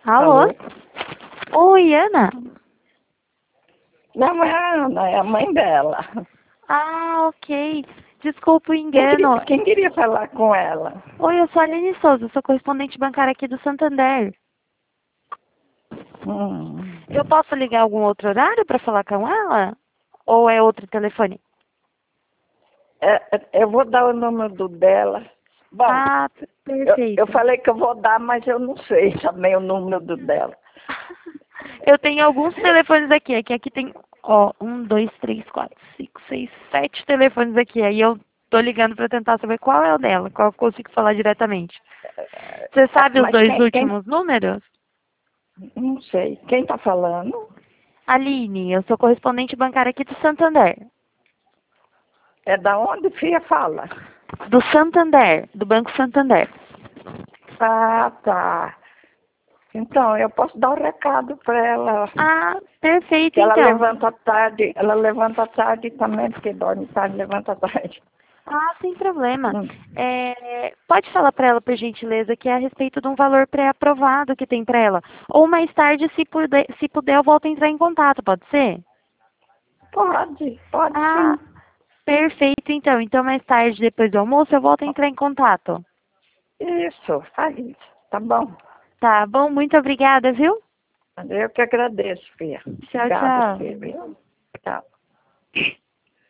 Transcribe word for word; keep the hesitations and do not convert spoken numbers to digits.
Alô? Alô? Oi, Ana? Não é a Ana, é a mãe dela. Ah, ok. Desculpa o Quem queria, engano. quem queria falar com ela? Oi, eu sou a Aline Souza, sou correspondente bancária aqui do Santander. Hum. Eu posso ligar algum outro horário para falar com ela? Ou é outro telefone? É, é, eu vou dar o número do dela. Bom, Ah, eu, eu perfeito. falei que eu vou dar, mas eu não sei também o número do dela. Eu tenho alguns telefones aqui. Aqui, aqui tem, ó, um, dois, três, quatro, cinco, seis, sete telefones aqui. Aí eu tô ligando para tentar saber qual é o dela, qual eu consigo falar diretamente. Você É, sabe os mas dois quem, quem, últimos números? não sei. Quem está falando? Aline, eu sou correspondente bancária aqui do Santander. É da onde, filha, fala? Do Santander, do Banco Santander. Ah, tá. Então, eu posso dar um recado para ela. Ah, perfeito Que ela então. levanta tarde, ela levanta tarde também, porque dorme tarde, levanta tarde. Ah, sem problema. Hum. É, pode falar para ela, por gentileza, que é a respeito de um valor pré-aprovado que tem para ela. Ou mais tarde, se puder, se puder, eu volto a entrar em contato, pode ser? Pode, pode Ah, sim. perfeito então. Então, mais tarde, depois do almoço, eu volto a entrar em contato. Isso, faz isso. Tá bom. Tá bom? Muito obrigada, viu? Eu que agradeço, filha. Tchau, Obrigada, tchau. filha. Tchau.